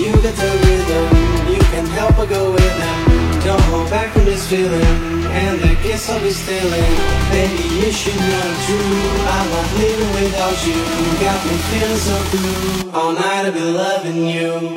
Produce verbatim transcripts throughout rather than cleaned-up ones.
you got the rhythm, you can't help but go with them. Don't hold back from this feeling, and the kiss I'll be stealing. Baby, you should know true, I'm not living without you. You got me feeling so good, all night I'll be loving you.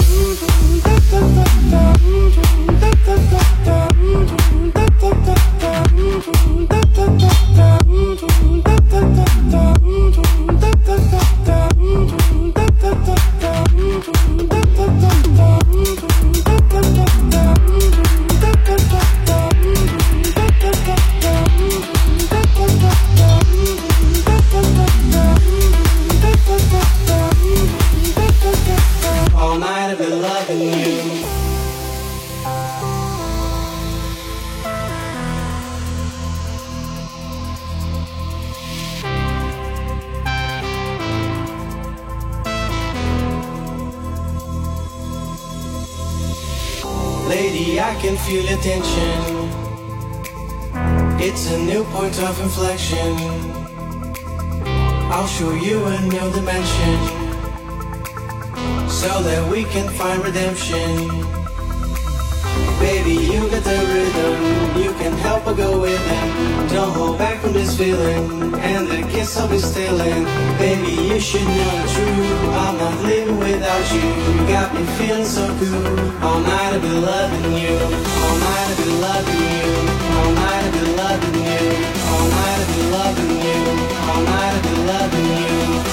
All night I've been loving you. Lady, I can feel your tension. It's a new point of inflection. I'll show you a new dimension, so that we can find redemption. Baby, you got the rhythm, you can't help but go with them. Don't hold back from this feeling, and the kiss I'll be stealing. Baby, you should know the truth, I'm not living without you. You got me feeling so good, all night I've been loving you. All night I've been loving you. All night I've been loving you. All night I've been loving you. All night I've been loving you.